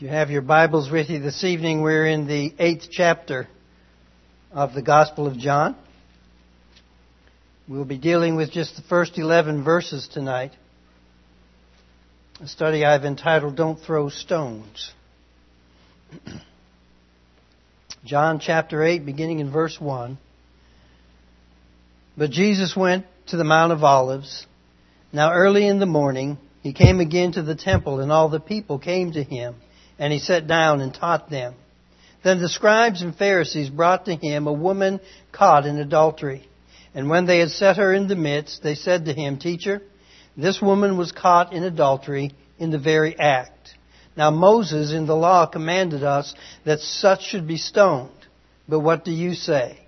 If you have your Bibles with you this evening, we're in the 8th chapter of the Gospel of John. We'll be dealing with just the first 11 verses tonight. A study I've entitled, Don't Throw Stones. John chapter 8, beginning in verse 1. But Jesus went to the Mount of Olives. Now early in the morning, he came again to the temple, and all the people came to him. And he sat down and taught them. Then the scribes and Pharisees brought to him a woman caught in adultery. And when they had set her in the midst, they said to him, Teacher, this woman was caught in adultery in the very act. Now Moses in the law commanded us that such should be stoned. But what do you say?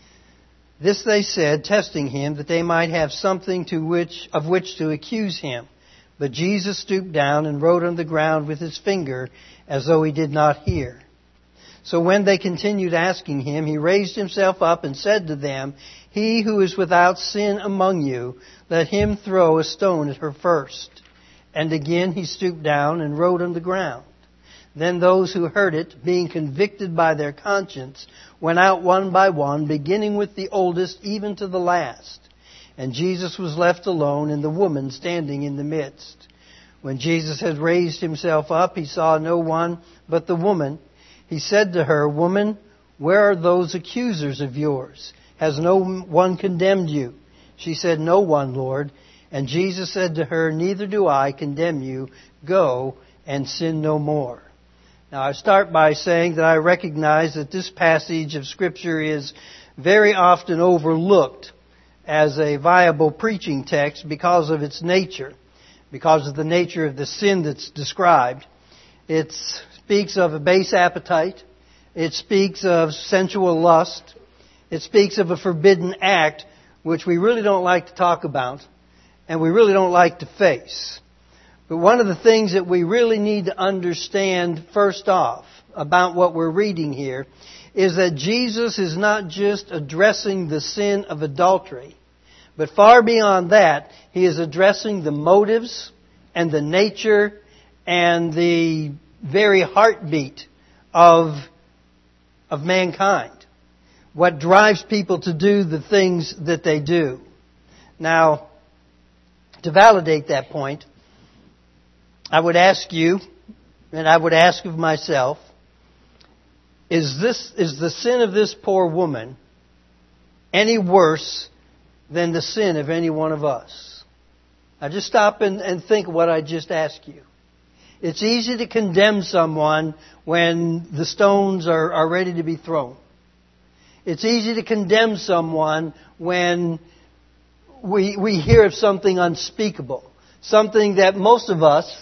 This they said, testing him, that they might have something of which to accuse him. But Jesus stooped down and wrote on the ground with his finger, as though he did not hear. So when they continued asking him, he raised himself up and said to them, He who is without sin among you, let him throw a stone at her first. And again he stooped down and wrote on the ground. Then those who heard it, being convicted by their conscience, went out one by one, beginning with the oldest even to the last. And Jesus was left alone, and the woman standing in the midst. When Jesus had raised himself up, he saw no one but the woman. He said to her, Woman, where are those accusers of yours? Has no one condemned you? She said, No one, Lord. And Jesus said to her, Neither do I condemn you. Go and sin no more. Now I start by saying that I recognize that this passage of Scripture is very often overlooked as a viable preaching text because of its nature, because of the nature of the sin that's described. It speaks of a base appetite. It speaks of sensual lust. It speaks of a forbidden act, which we really don't like to talk about, and we really don't like to face. But one of the things that we really need to understand first off about what we're reading here is that Jesus is not just addressing the sin of adultery, but far beyond that, He is addressing the motives and the nature and the very heartbeat of mankind. What drives people to do the things that they do. Now, to validate that point, I would ask you, and I would ask of myself, is the sin of this poor woman any worse than the sin of any one of us? Now just stop and think of what I just asked you. It's easy to condemn someone when the stones are ready to be thrown. It's easy to condemn someone when we hear of something unspeakable. Something that most of us,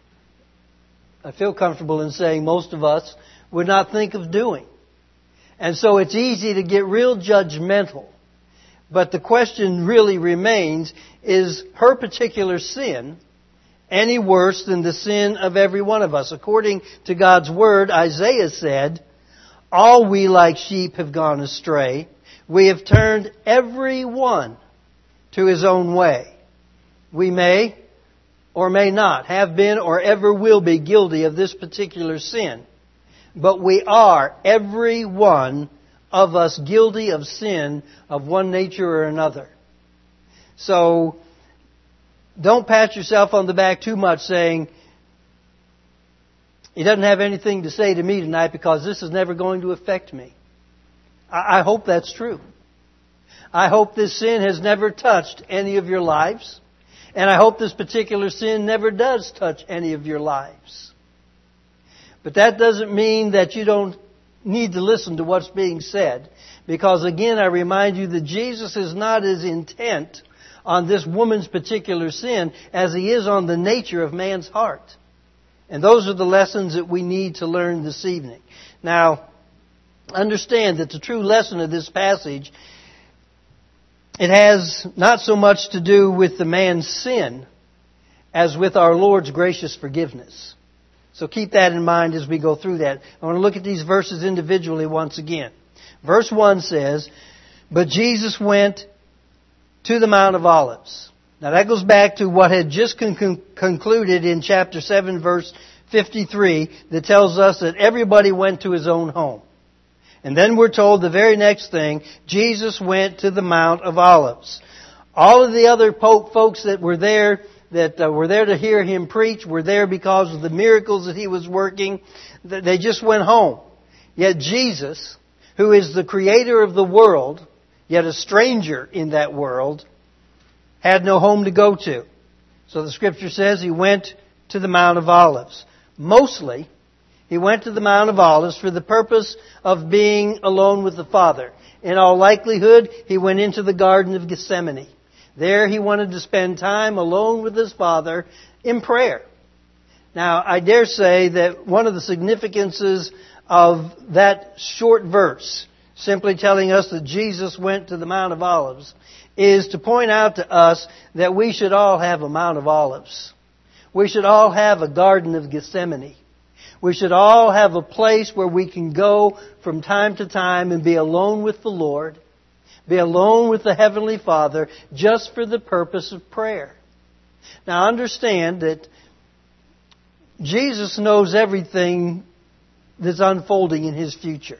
I feel comfortable in saying most of us, would not think of doing. And so it's easy to get real judgmental. But the question really remains, is her particular sin any worse than the sin of every one of us? According to God's Word, Isaiah said, All we like sheep have gone astray. We have turned every one to his own way. We may or may not have been or ever will be guilty of this particular sin. But we are, every one of us, guilty of sin of one nature or another. So, don't pat yourself on the back too much saying, He doesn't have anything to say to me tonight because this is never going to affect me. I hope that's true. I hope this sin has never touched any of your lives. And I hope this particular sin never does touch any of your lives. But that doesn't mean that you don't need to listen to what's being said. Because again, I remind you that Jesus is not as intent on this woman's particular sin as He is on the nature of man's heart. And those are the lessons that we need to learn this evening. Now, understand that the true lesson of this passage, it has not so much to do with the man's sin as with our Lord's gracious forgiveness. So keep that in mind as we go through that. I want to look at these verses individually once again. Verse 1 says, But Jesus went to the Mount of Olives. Now that goes back to what had just concluded in chapter 7, verse 53 that tells us that everybody went to his own home. And then we're told the very next thing, Jesus went to the Mount of Olives. All of the other folks that were there to hear him preach were there because of the miracles that he was working. They just went home. Yet Jesus, who is the creator of the world, yet a stranger in that world, had no home to go to. So the Scripture says he went to the Mount of Olives. Mostly, he went to the Mount of Olives for the purpose of being alone with the Father. In all likelihood, he went into the Garden of Gethsemane. There he wanted to spend time alone with his Father in prayer. Now, I dare say that one of the significances of that short verse, simply telling us that Jesus went to the Mount of Olives, is to point out to us that we should all have a Mount of Olives. We should all have a Garden of Gethsemane. We should all have a place where we can go from time to time and be alone with the Lord, be alone with the Heavenly Father, just for the purpose of prayer. Now understand that Jesus knows everything that's unfolding in His future.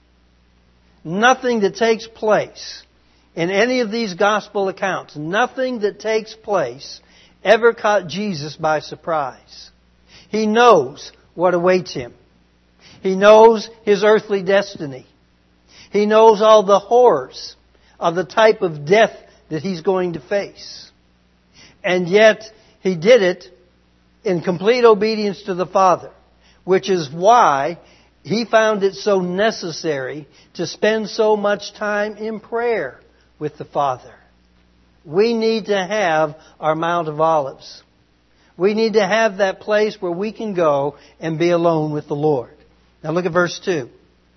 Nothing that takes place in any of these gospel accounts, nothing that takes place ever caught Jesus by surprise. He knows what awaits Him. He knows His earthly destiny. He knows all the horrors of the type of death that He's going to face. And yet, He did it in complete obedience to the Father, which is why He found it so necessary to spend so much time in prayer with the Father. We need to have our Mount of Olives. We need to have that place where we can go and be alone with the Lord. Now look at verse 2.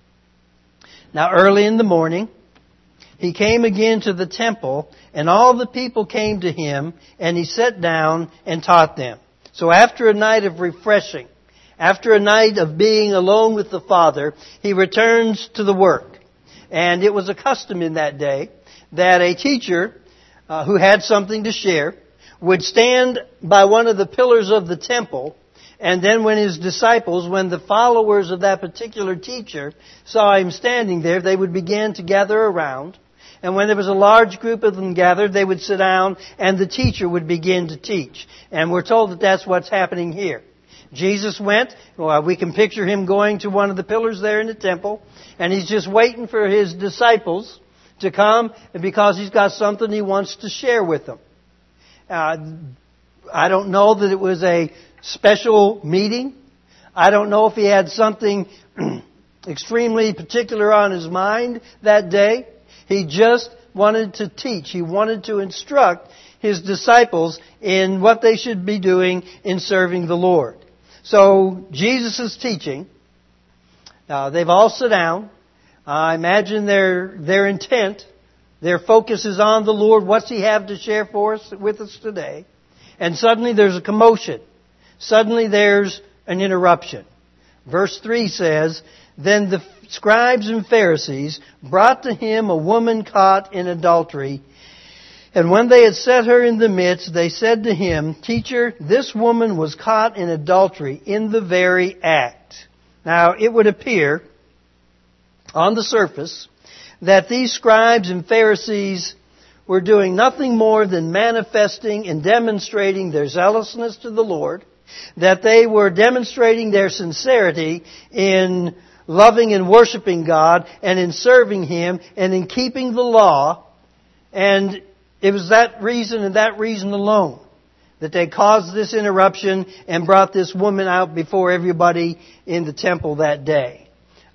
Now early in the morning, He came again to the temple, and all the people came to Him, and He sat down and taught them. So after a night of refreshing, after a night of being alone with the Father, He returns to the work. And it was a custom in that day that a teacher who had something to share would stand by one of the pillars of the temple, and then when his disciples, when the followers of that particular teacher saw him standing there, they would begin to gather around. And when there was a large group of them gathered, they would sit down and the teacher would begin to teach. And we're told that that's what's happening here. Jesus went, we can picture Him going to one of the pillars there in the temple, and He's just waiting for His disciples to come because He's got something He wants to share with them. I don't know that it was a special meeting. I don't know if He had something extremely particular on His mind that day. He just wanted to teach. He wanted to instruct His disciples in what they should be doing in serving the Lord. So Jesus is teaching. They've all sat down. I imagine their intent, their focus is on the Lord. What's He have to share with us today? And suddenly there's a commotion. Suddenly there's an interruption. Verse 3 says, Then the scribes and Pharisees brought to Him a woman caught in adultery. And when they had set her in the midst, they said to Him, Teacher, this woman was caught in adultery in the very act. Now, it would appear on the surface that these scribes and Pharisees were doing nothing more than manifesting and demonstrating their zealousness to the Lord, that they were demonstrating their sincerity in loving and worshiping God and in serving Him and in keeping the law. And it was that reason and that reason alone that they caused this interruption and brought this woman out before everybody in the temple that day.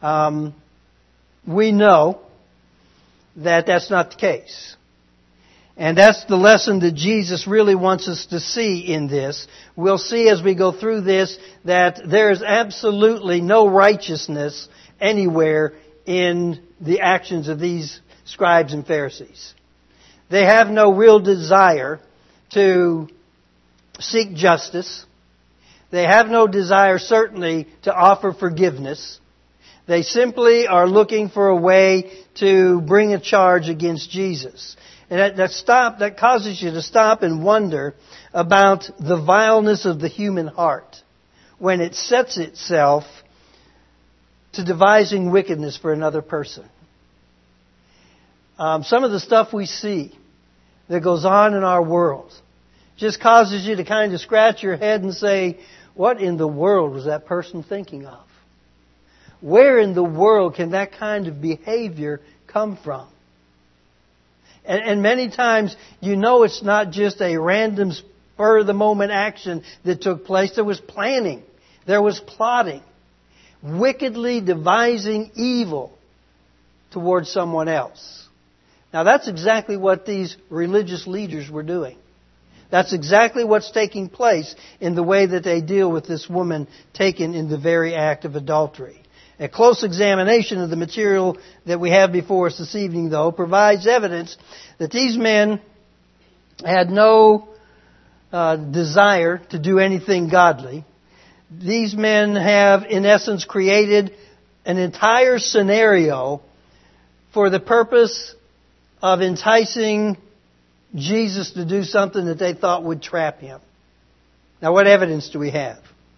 We know that that's not the case. And that's the lesson that Jesus really wants us to see in this. We'll see as we go through this that there is absolutely no righteousness anywhere in the actions of these scribes and Pharisees. They have no real desire to seek justice. They have no desire, certainly, to offer forgiveness. They simply are looking for a way to bring a charge against Jesus. And that causes you to stop and wonder about the vileness of the human heart. when it sets itself to devising wickedness for another person. Some of the stuff we see that goes on in our world just causes you to kind of scratch your head and say, what in the world was that person thinking of? Where in the world can that kind of behavior come from? And many times, you know it's not just a random spur-of-the-moment action that took place. There was planning. There was plotting. Wickedly devising evil towards someone else. Now that's exactly what these religious leaders were doing. That's exactly what's taking place in the way that they deal with this woman taken in the very act of adultery. A close examination of the material that we have before us this evening, though, provides evidence that these men had no desire to do anything godly. These men have, in essence, created an entire scenario for the purpose of enticing Jesus to do something that they thought would trap Him. Now, what evidence do we have?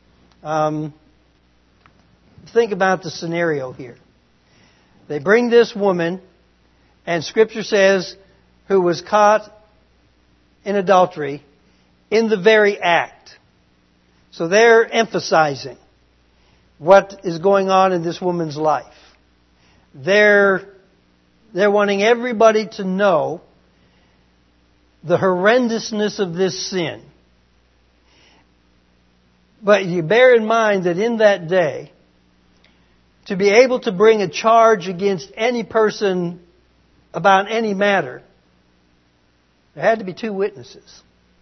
Think about the scenario here. They bring this woman, and Scripture says, who was caught in adultery in the very act. So they're emphasizing what is going on in this woman's life. They're wanting everybody to know the horrendousness of this sin. But you bear in mind that in that day, to be able to bring a charge against any person about any matter, there had to be two witnesses.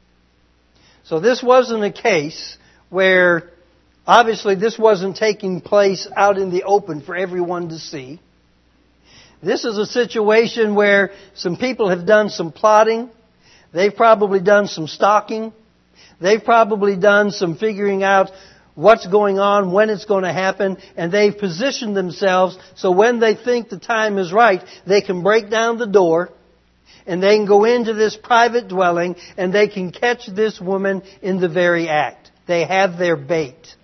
So this wasn't a case where, obviously, this wasn't taking place out in the open for everyone to see. This is a situation where some people have done some plotting. They've probably done some stalking. They've probably done some figuring out what's going on, when it's going to happen, and they've positioned themselves so when they think the time is right, they can break down the door and they can go into this private dwelling and they can catch this woman in the very act. They have their bait.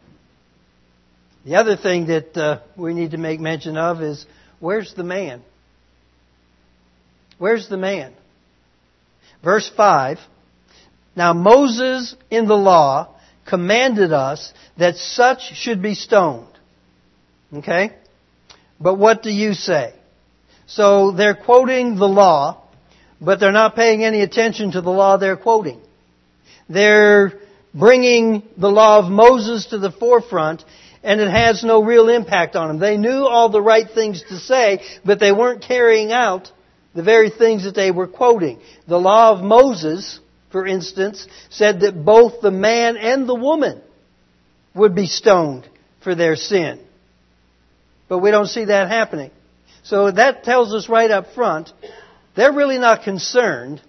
The other thing that we need to make mention of is, where's the man? Where's the man? Verse 5, now Moses in the law commanded us that such should be stoned. Okay? But what do you say? So they're quoting the law, but they're not paying any attention to the law they're quoting. They're bringing the law of Moses to the forefront, and it has no real impact on them. They knew all the right things to say, but they weren't carrying out the very things that they were quoting. The law of Moses, for instance, said that both the man and the woman would be stoned for their sin. But we don't see that happening. So that tells us right up front, they're really not concerned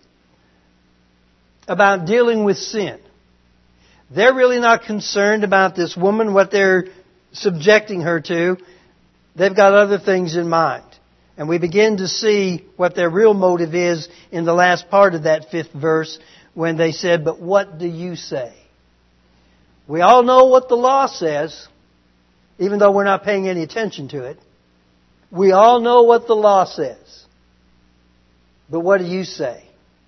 about dealing with sin. They're really not concerned about this woman, what they're subjecting her to. They've got other things in mind. And we begin to see what their real motive is in the last part of that 5th verse, when they said, but what do you say? We all know what the law says, even though we're not paying any attention to it. We all know what the law says. But what do you say?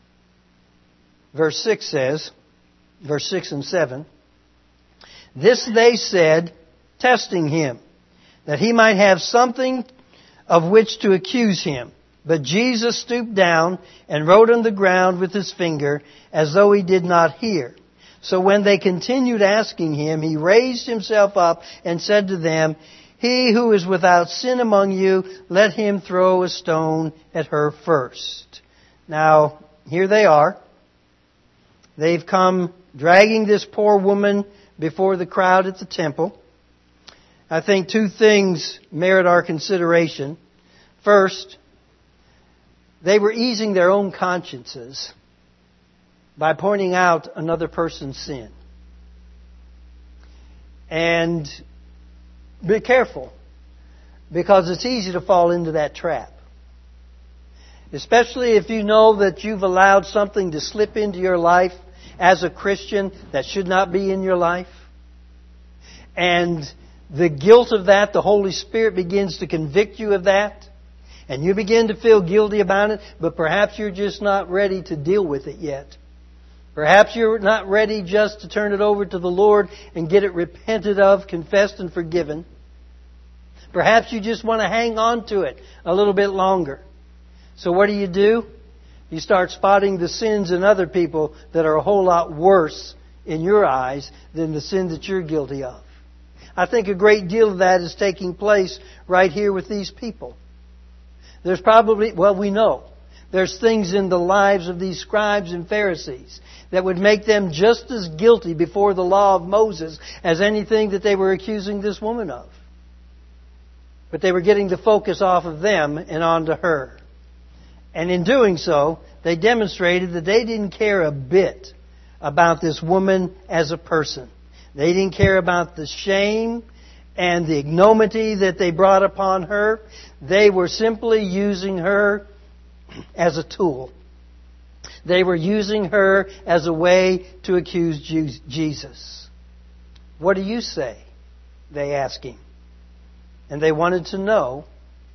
Verse 6 says, verse 6 and 7, this they said, testing him, that he might have something of which to accuse him. But Jesus stooped down and wrote on the ground with his finger, as though he did not hear. So when they continued asking him, he raised himself up and said to them, he who is without sin among you, let him throw a stone at her first. Now, here they are. They've come dragging this poor woman before the crowd at the temple. I think two things merit our consideration. First, they were easing their own consciences by pointing out another person's sin. And be careful, because it's easy to fall into that trap. Especially if you know that you've allowed something to slip into your life as a Christian that should not be in your life. and the guilt of that, the Holy Spirit begins to convict you of that, and you begin to feel guilty about it, but perhaps you're just not ready to deal with it yet. Perhaps you're not ready just to turn it over to the Lord and get it repented of, confessed and forgiven. Perhaps you just want to hang on to it a little bit longer. So what do? You start spotting the sins in other people that are a whole lot worse in your eyes than the sin that you're guilty of. I think a great deal of that is taking place right here with these people. There's probably, we know, there's things in the lives of these scribes and Pharisees that would make them just as guilty before the law of Moses as anything that they were accusing this woman of. But they were getting the focus off of them and onto her. And in doing so, they demonstrated that they didn't care a bit about this woman as a person. They didn't care about the shame and the ignominy that they brought upon her. They were simply using her as a tool. They were using her as a way to accuse Jesus. What do you say? They asked him. And they wanted to know,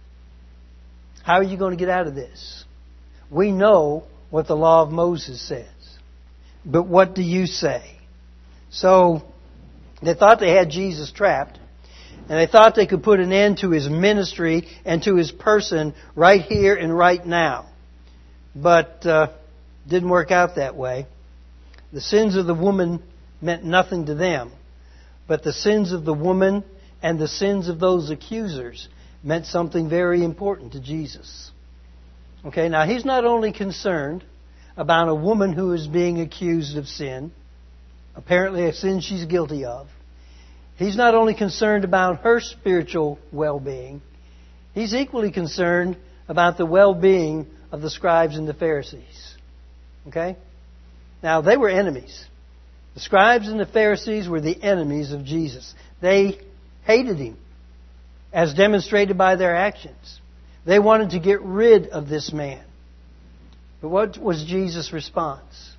how are you going to get out of this? We know what the law of Moses says. But what do you say? So, they thought they had Jesus trapped. And they thought they could put an end to His ministry and to His person right here and right now. But didn't work out that way. The sins of the woman meant nothing to them. But the sins of the woman and the sins of those accusers meant something very important to Jesus. Okay, now He's not only concerned about a woman who is being accused of sin, apparently a sin she's guilty of. He's not only concerned about her spiritual well-being, He's equally concerned about the well-being of the scribes and the Pharisees. Okay? Now, they were enemies. The scribes and the Pharisees were the enemies of Jesus. They hated Him, as demonstrated by their actions. They wanted to get rid of this man. But what was Jesus' response?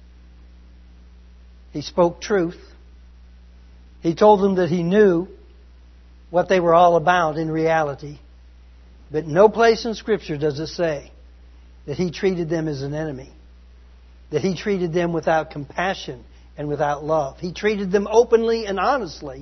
He spoke truth. He told them that He knew what they were all about in reality. But no place in Scripture does it say that He treated them as an enemy. That He treated them without compassion and without love. He treated them openly and honestly.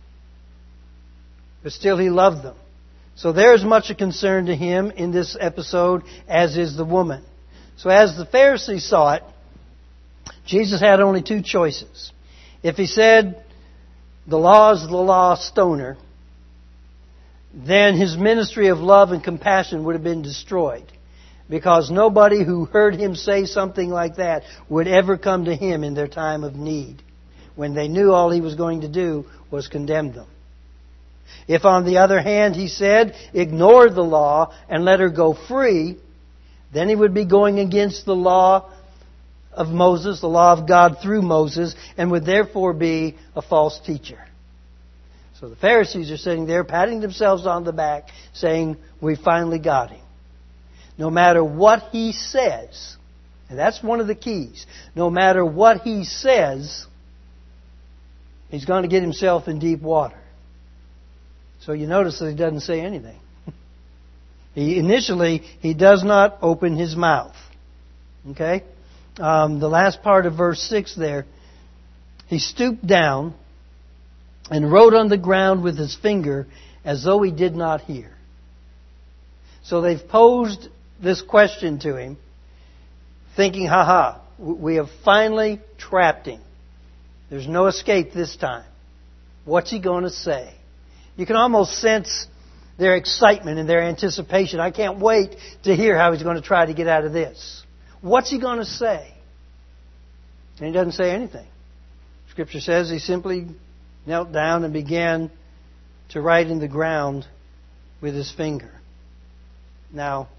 But still He loved them. So there is much a concern to Him in this episode, as is the woman. So as the Pharisees saw it, Jesus had only two choices. If He said, the law is the law, stone her, then His ministry of love and compassion would have been destroyed. Because nobody who heard Him say something like that would ever come to Him in their time of need, when they knew all He was going to do was condemn them. If, on the other hand, He said, ignore the law and let her go free, then He would be going against the law of Moses, the law of God through Moses, and would therefore be a false teacher. So the Pharisees are sitting there patting themselves on the back, saying, we finally got him. No matter what he says, and that's one of the keys, no matter what he says, he's going to get himself in deep water. So you notice that he doesn't say anything. Initially, he does not open his mouth. Okay? The last part of verse 6 there, he stooped down and wrote on the ground with his finger as though he did not hear. So they've posed this question to him, thinking, we have finally trapped him. There's no escape this time. What's he going to say? You can almost sense their excitement and their anticipation. I can't wait to hear how he's going to try to get out of this. What's he going to say? And he doesn't say anything. Scripture says he simply knelt down and began to write in the ground with his finger. Now,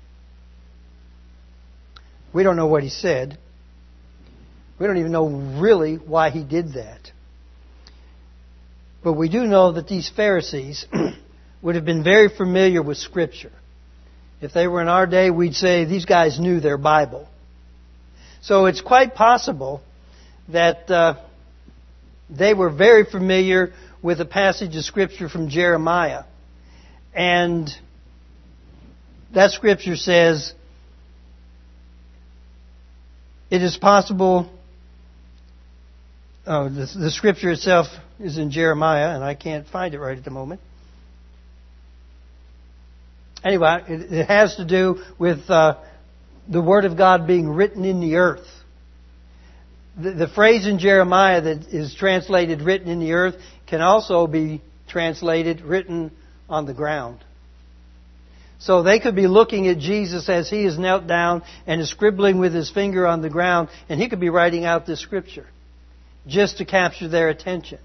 we don't know what he said. We don't even know really why he did that. But we do know that these Pharisees would have been very familiar with Scripture. If they were in our day, we'd say these guys knew their Bible. So it's quite possible that they were very familiar with a passage of Scripture from Jeremiah. And that Scripture says, it is possible... Oh, the Scripture itself is in Jeremiah, and I can't find it right at the moment. Anyway, it has to do with the Word of God being written in the earth. The phrase in Jeremiah that is translated written in the earth can also be translated written on the ground. So they could be looking at Jesus as He is knelt down and is scribbling with His finger on the ground, and He could be writing out this Scripture just to capture their attention.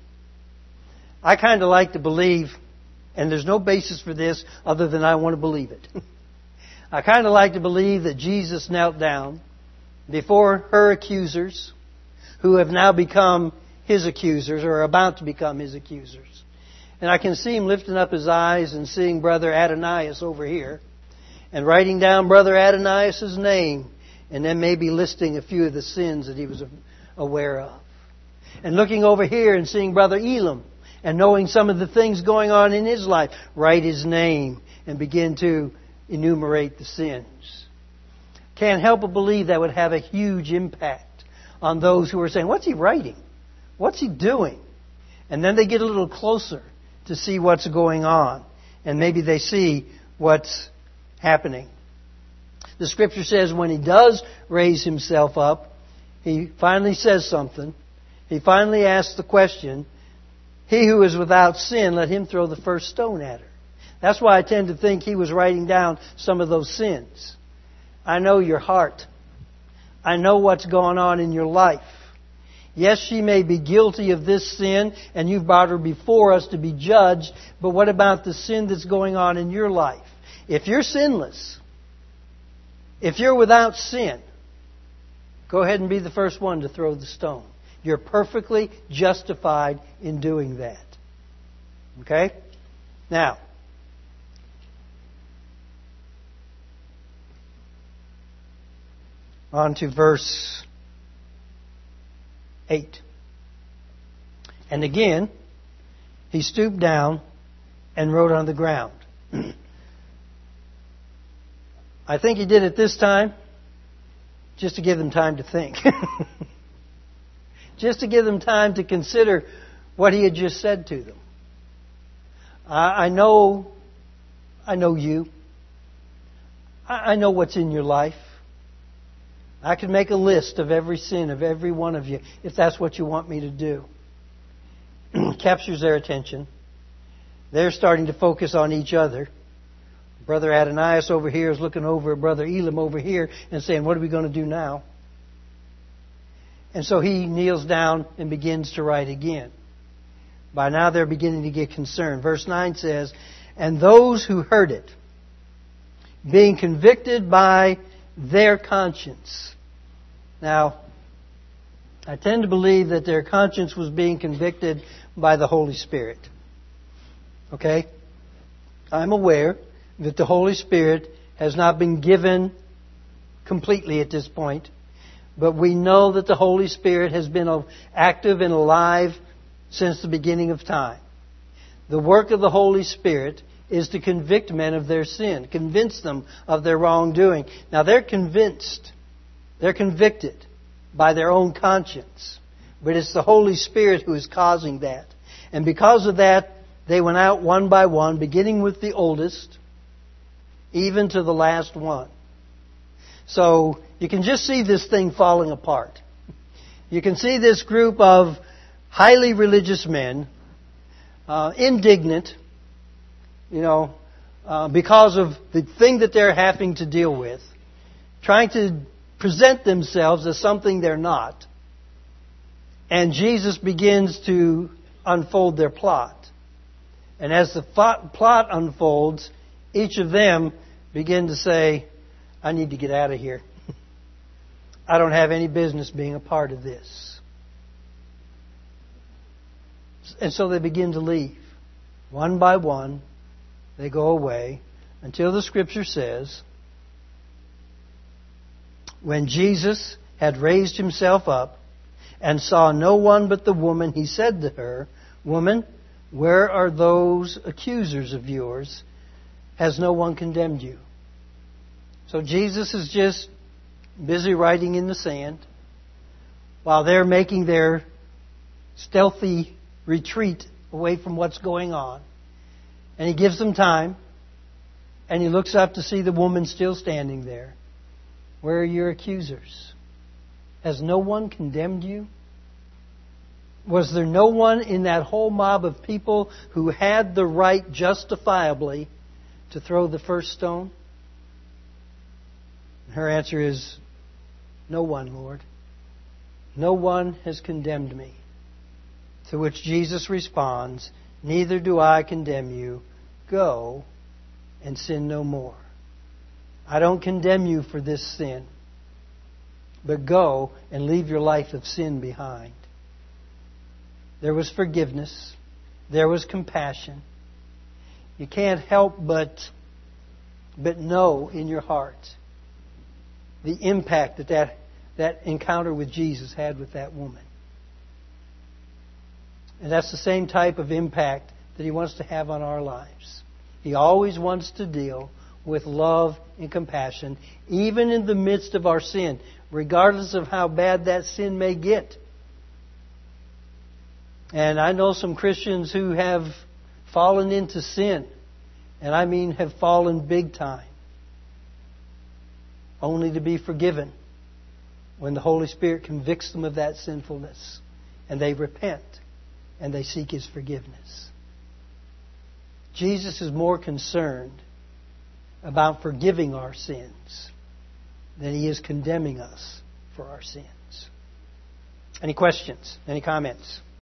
I kind of like to believe, and there's no basis for this other than I want to believe it. I kind of like to believe that Jesus knelt down before her accusers, who have now become His accusers, or are about to become His accusers. And I can see Him lifting up His eyes and seeing Brother Ananias over here, and writing down Brother Ananias' name, and then maybe listing a few of the sins that he was aware of. And looking over here and seeing Brother Elam, and knowing some of the things going on in his life, write his name and begin to enumerate the sins. Can't help but believe that would have a huge impact on those who are saying, what's he writing? What's he doing? And then they get a little closer to see what's going on. And maybe they see what's happening. The Scripture says when He does raise Himself up, He finally says something. He finally asks the question, he who is without sin, let him throw the first stone at her. That's why I tend to think He was writing down some of those sins. I know your heart. I know what's going on in your life. Yes, she may be guilty of this sin, and you've brought her before us to be judged, but what about the sin that's going on in your life? If you're sinless, if you're without sin, go ahead and be the first one to throw the stone. You're perfectly justified in doing that. Okay? Now, on to verse 8. And again, he stooped down and wrote on the ground. I think he did it this time just to give them time to think. Just to give them time to consider what he had just said to them. I know you. I know what's in your life. I could make a list of every sin of every one of you if that's what you want me to do. Captures their attention. They're starting to focus on each other. Brother Ananias over here is looking over at Brother Elam over here and saying, what are we going to do now? And so he kneels down and begins to write again. By now they're beginning to get concerned. Verse 9 says, and those who heard it, being convicted by their conscience. Now, I tend to believe that their conscience was being convicted by the Holy Spirit. Okay? I'm aware that the Holy Spirit has not been given completely at this point, but we know that the Holy Spirit has been active and alive since the beginning of time. The work of the Holy Spirit is to convict men of their sin, convince them of their wrongdoing. Now they're convinced, they're convicted by their own conscience, but it's the Holy Spirit who is causing that. And because of that, they went out one by one, beginning with the oldest, even to the last one. So you can just see this thing falling apart. You can see this group of highly religious men, indignant, because of the thing that they're having to deal with, trying to present themselves as something they're not. And Jesus begins to unfold their plot. And as the plot unfolds, each of them begin to say, I need to get out of here. I don't have any business being a part of this. And so they begin to leave. One by one, they go away until the Scripture says, when Jesus had raised Himself up and saw no one but the woman, He said to her, Woman, Where are those accusers of yours? Has no one condemned you? So Jesus is just busy writing in the sand while they're making their stealthy retreat away from what's going on. And He gives them time. And He looks up to see the woman still standing there. Where are your accusers? Has no one condemned you? Was there no one in that whole mob of people who had the right justifiably to throw the first stone? Her answer is, no one, Lord. No one has condemned me. To which Jesus responds, neither do I condemn you. Go and sin no more. I don't condemn you for this sin, but go and leave your life of sin behind. There was forgiveness. There was compassion. You can't help but know in your heart the impact that encounter with Jesus had with that woman. And that's the same type of impact that He wants to have on our lives. He always wants to deal with love and compassion, even in the midst of our sin, regardless of how bad that sin may get. And I know some Christians who have fallen into sin, and I mean have fallen big time, only to be forgiven when the Holy Spirit convicts them of that sinfulness, and they repent, and they seek His forgiveness. Jesus is more concerned about forgiving our sins than He is condemning us for our sins. Any questions? Any comments?